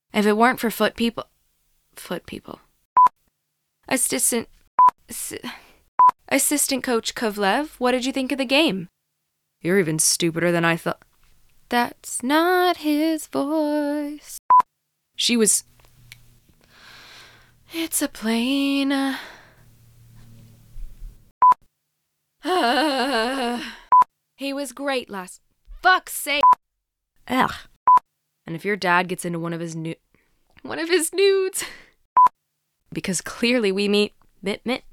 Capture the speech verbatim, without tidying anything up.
If it weren't for foot people... Foot people. Assistant... Ass- Assistant Coach Kovlev, what did you think of the game? You're even stupider than I thought. That's not his voice. She was... It's a plane. Uh, he was great last... Fuck's sake. Ugh. And if your dad gets into one of his nu... One of his nudes... Because clearly we meet... Mit, mit.